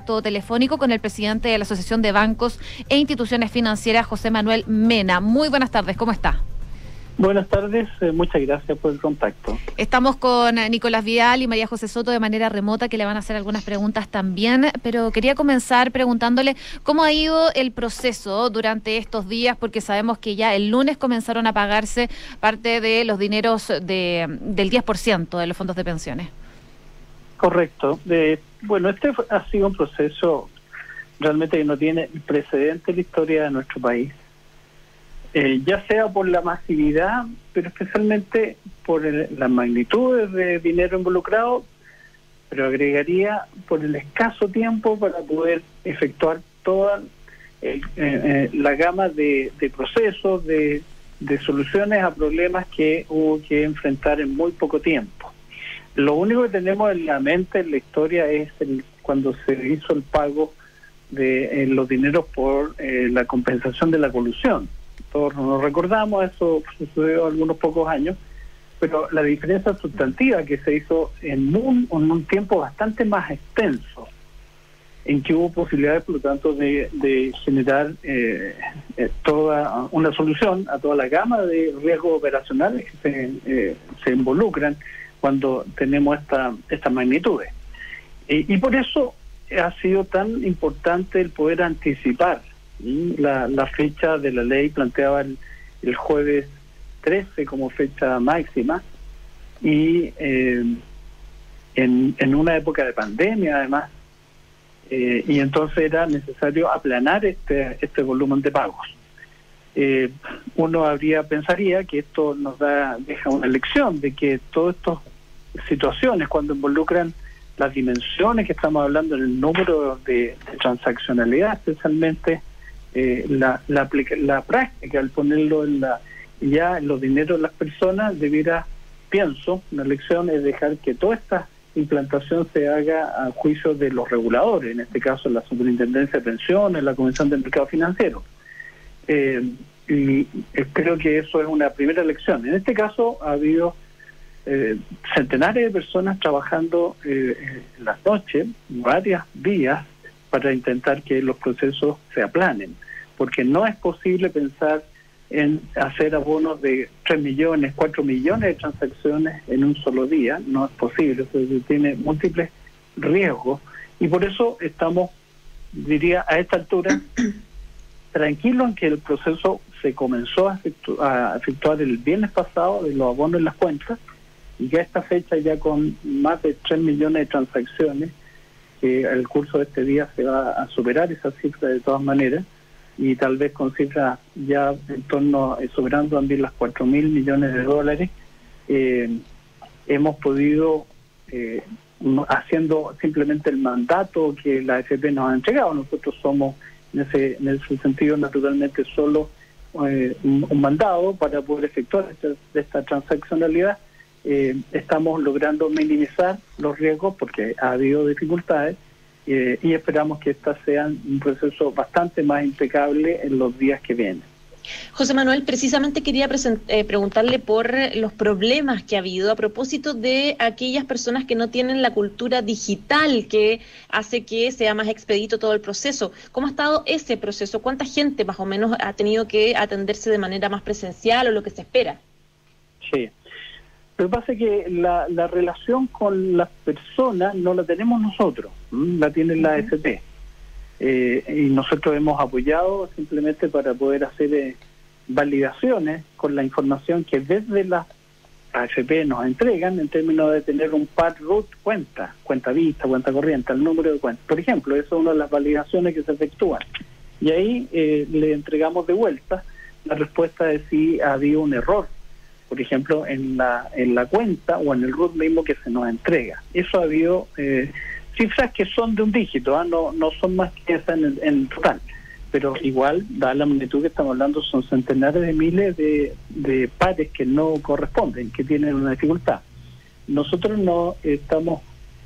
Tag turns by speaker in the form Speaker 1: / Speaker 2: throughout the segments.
Speaker 1: contacto telefónico con el presidente de la Asociación de Bancos e Instituciones Financieras, José Manuel Mena. Muy buenas tardes, ¿cómo está?
Speaker 2: Buenas tardes, muchas gracias por el contacto.
Speaker 1: Estamos con Nicolás Vidal y María José Soto de manera remota, que le van a hacer algunas preguntas también, pero quería comenzar preguntándole cómo ha ido el proceso durante estos días, porque sabemos que ya el lunes comenzaron a pagarse parte de los dineros del 10% de los fondos de pensiones.
Speaker 2: Correcto. Bueno, este ha sido un proceso realmente que no tiene precedente en la historia de nuestro país. Ya sea por la masividad, pero especialmente por las magnitudes de dinero involucrado, pero agregaría por el escaso tiempo para poder efectuar toda la gama de procesos, de soluciones a problemas que hubo que enfrentar en muy poco tiempo. Lo único que tenemos en la mente en la historia es cuando se hizo el pago de los dineros por la compensación de la colusión. Todos nos recordamos, eso sucedió algunos pocos años, pero la diferencia sustantiva que se hizo en un tiempo bastante más extenso, en que hubo posibilidades, por lo tanto, de generar toda una solución a toda la gama de riesgos operacionales que se involucran cuando tenemos estas magnitudes. Y por eso ha sido tan importante el poder anticipar. La fecha de la ley planteaba el jueves 13 como fecha máxima y en una época de pandemia además, y entonces era necesario aplanar este volumen de pagos. Uno pensaría que esto deja una lección de que todas estas situaciones, cuando involucran las dimensiones que estamos hablando, en el número de transaccionalidad, especialmente la práctica, al ponerlo en los dineros de las personas, una lección es dejar que toda esta implantación se haga a juicio de los reguladores, en este caso la Superintendencia de Pensiones, la Comisión del Mercado Financiero. Y creo que eso es una primera lección. En este caso ha habido centenares de personas trabajando en las noches, varios días, para intentar que los procesos se aplanen, porque no es posible pensar en hacer abonos de 3 millones, 4 millones de transacciones en un solo día. No es posible, tiene múltiples riesgos, y por eso estamos, diría, a esta altura tranquilos en que el proceso se comenzó a efectuar el viernes pasado de los abonos en las cuentas, y que a esta fecha ya con más de 3 millones de transacciones, que al curso de este día se va a superar esa cifra de todas maneras, y tal vez con cifras ya en torno, superando también las 4.000 millones de dólares, hemos podido, haciendo simplemente el mandato que la AFP nos ha entregado. Nosotros somos, en ese sentido, naturalmente solo un mandado para poder efectuar esta transaccionalidad. Estamos logrando minimizar los riesgos porque ha habido dificultades, y esperamos que estas sean un proceso bastante más impecable en los días que vienen.
Speaker 3: José Manuel, precisamente quería preguntarle por los problemas que ha habido a propósito de aquellas personas que no tienen la cultura digital que hace que sea más expedito todo el proceso. ¿Cómo ha estado ese proceso? ¿Cuánta gente más o menos ha tenido que atenderse de manera más presencial o lo que se espera?
Speaker 2: Sí. Lo que pasa es que la relación con las personas no la tenemos nosotros, la tiene la AFP. Y nosotros hemos apoyado simplemente para poder hacer validaciones con la información que desde la AFP nos entregan en términos de tener un PAD-RUT cuenta vista, cuenta corriente, el número de cuentas. Por ejemplo, eso es una de las validaciones que se efectúan. Y ahí le entregamos de vuelta la respuesta de si ha habido un error, por ejemplo, en la cuenta o en el RUT mismo que se nos entrega. Eso ha habido cifras que son de un dígito, no son más que esa en total, pero igual, dada la magnitud que estamos hablando, son centenares de miles de pares que no corresponden, que tienen una dificultad. Nosotros no estamos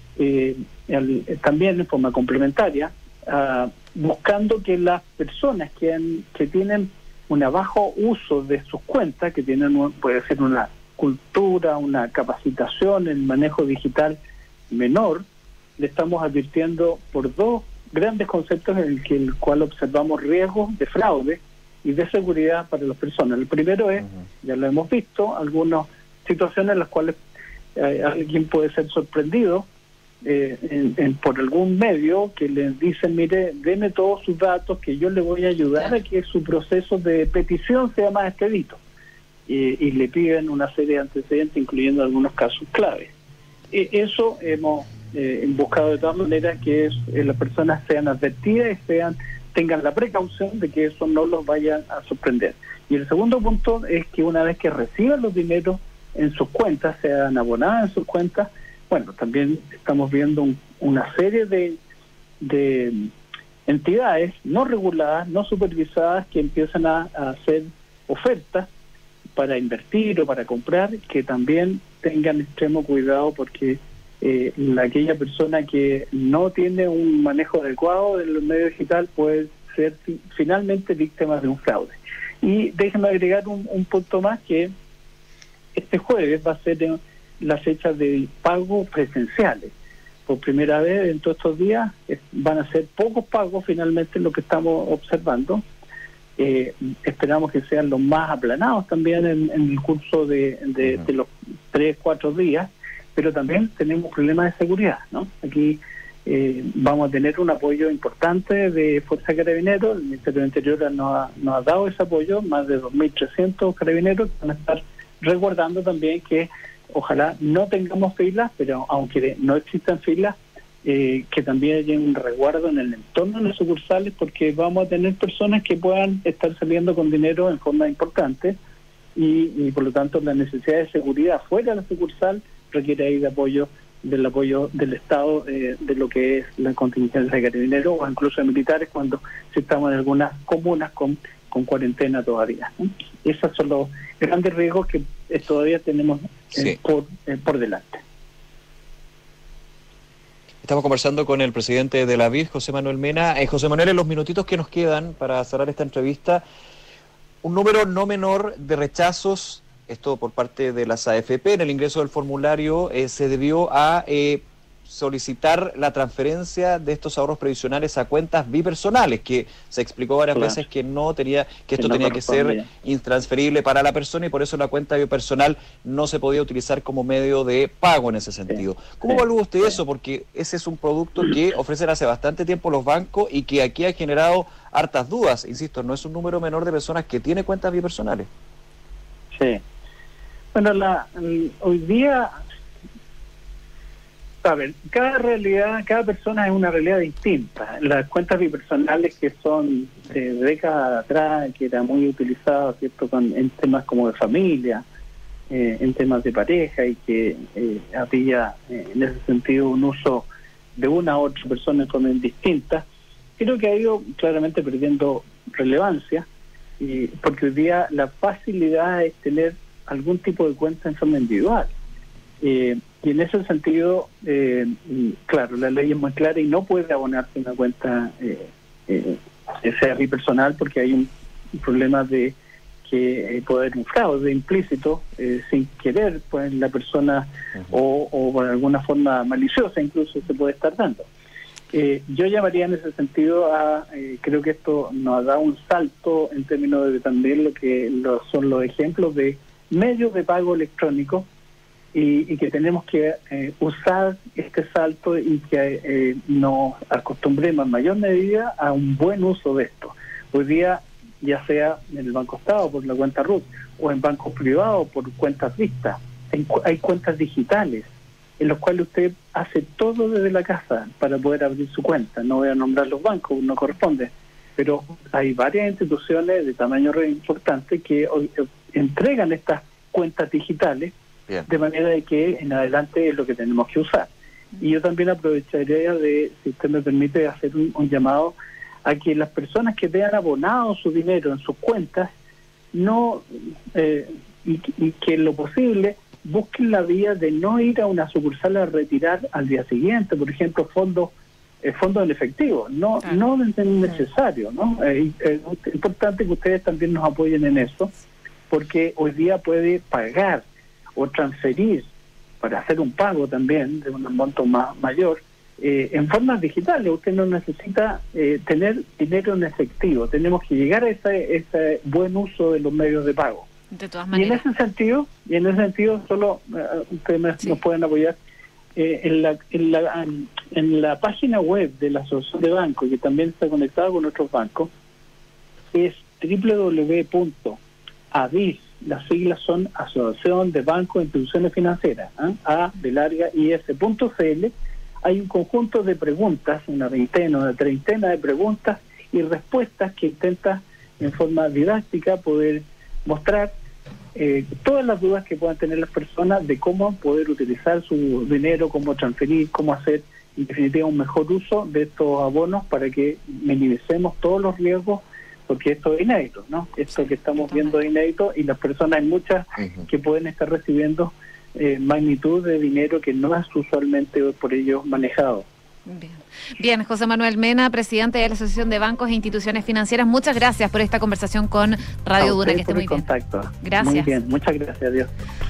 Speaker 2: también en forma complementaria buscando que las personas que tienen un bajo uso de sus cuentas, que tienen puede ser una cultura, una capacitación en manejo digital menor, le estamos advirtiendo por dos grandes conceptos en el cual observamos riesgos de fraude y de seguridad para las personas. El primero es, ya lo hemos visto, algunas situaciones en las cuales alguien puede ser sorprendido por algún medio que le dicen, mire, deme todos sus datos que yo le voy a ayudar a que su proceso de petición sea más expedito. Y le piden una serie de antecedentes, incluyendo algunos casos claves. Eso hemos buscado de todas maneras que las personas sean advertidas y tengan la precaución de que eso no los vaya a sorprender. Y el segundo punto es que una vez que reciban los dineros en sus cuentas, sean abonadas en sus cuentas, bueno, también estamos viendo una serie de entidades no reguladas, no supervisadas, que empiezan a hacer ofertas para invertir o para comprar, que también tengan extremo cuidado, porque aquella persona que no tiene un manejo adecuado de los medios digital puede ser finalmente víctima de un fraude. Y déjenme agregar un punto más, que este jueves va a ser la fecha de pagos presenciales. Por primera vez en todos estos días van a ser pocos pagos finalmente lo que estamos observando. Esperamos que sean los más aplanados también en el curso de los 3-4 días, pero también tenemos problemas de seguridad, ¿no? Aquí vamos a tener un apoyo importante de Fuerza Carabineros. El Ministerio del Interior nos ha dado ese apoyo, más de 2.300 carabineros que van a estar resguardando también que ojalá no tengamos filas, pero aunque no existan filas, que también haya un resguardo en el entorno de las sucursales, porque vamos a tener personas que puedan estar saliendo con dinero en forma importante y por lo tanto la necesidad de seguridad fuera de la sucursal requiere ahí del apoyo del Estado, de lo que es la contingencia de carabineros o incluso de militares cuando estamos en algunas comunas con cuarentena todavía, ¿no? Esos son los grandes riesgos que todavía tenemos por delante.
Speaker 4: Estamos conversando con el presidente de la BID, José Manuel Mena. José Manuel, en los minutitos que nos quedan para cerrar esta entrevista, un número no menor de rechazos, esto por parte de las AFP, en el ingreso del formulario se debió a solicitar la transferencia de estos ahorros previsionales a cuentas bipersonales, que se explicó varias veces que esto tenía que ser intransferible para la persona y por eso la cuenta bipersonal no se podía utilizar como medio de pago en ese sentido. ¿Cómo evalúa usted eso? Porque ese es un producto que ofrecen hace bastante tiempo los bancos y que aquí ha generado hartas dudas. Insisto, no es un número menor de personas que tiene cuentas bipersonales.
Speaker 2: Sí. Bueno, hoy día, a ver, cada persona es una realidad distinta. Las cuentas bipersonales que son de décadas atrás, que era muy utilizado, ¿cierto?, en temas como de familia, en temas de pareja, y que había en ese sentido un uso de una u otra persona en forma indistinta, creo que ha ido claramente perdiendo relevancia, porque hoy día la facilidad es tener algún tipo de cuenta en forma individual. Y en ese sentido, claro, la ley es muy clara y no puede abonarse una cuenta sea bipersonal, porque hay un problema de que puede haber un fraude implícito, sin querer, pues la persona o por alguna forma maliciosa incluso se puede estar dando. Yo llamaría en ese sentido creo que esto nos ha dado un salto en términos de también son los ejemplos de medios de pago electrónico, y que tenemos que usar este salto y que nos acostumbremos en mayor medida a un buen uso de esto. Hoy día, ya sea en el Banco Estado por la cuenta RUT o en bancos privados por cuentas vistas, hay cuentas digitales en los cuales usted hace todo desde la casa para poder abrir su cuenta. No voy a nombrar los bancos, no corresponde, pero hay varias instituciones de tamaño importante que hoy entregan estas cuentas digitales. Bien. De manera de que en adelante es lo que tenemos que usar. Y yo también aprovecharía si usted me permite, hacer un llamado a que las personas que vean abonado su dinero en sus cuentas y que en lo posible busquen la vía de no ir a una sucursal a retirar al día siguiente, por ejemplo, fondos en efectivo, no es necesario, ¿no? Es importante que ustedes también nos apoyen en eso, porque hoy día puede pagar o transferir para hacer un pago también de un monto mayor en formas digitales. Usted no necesita tener dinero en efectivo. Tenemos que llegar a ese buen uso de los medios de pago.
Speaker 1: De todas maneras.
Speaker 2: Y en ese sentido solo ustedes nos pueden apoyar en la página web de la Asociación de Bancos, que también está conectada con otros bancos, es www.avis, las siglas son Asociación de Bancos e Instituciones Financieras, is.cl. Hay un conjunto de preguntas, una veintena, una treintena de preguntas y respuestas que intenta en forma didáctica poder mostrar todas las dudas que puedan tener las personas de cómo poder utilizar su dinero, cómo transferir, cómo hacer en definitiva un mejor uso de estos abonos para que minimicemos todos los riesgos, porque esto es inédito, ¿no? Esto que estamos viendo es inédito y las personas, hay muchas que pueden estar recibiendo magnitud de dinero que no es usualmente por ellos manejado.
Speaker 1: Bien, José Manuel Mena, presidente de la Asociación de Bancos e Instituciones Financieras, muchas gracias por esta conversación con Radio Duna, que esté muy bien.
Speaker 2: Contacto.
Speaker 1: Gracias.
Speaker 2: Muy bien, muchas gracias, adiós.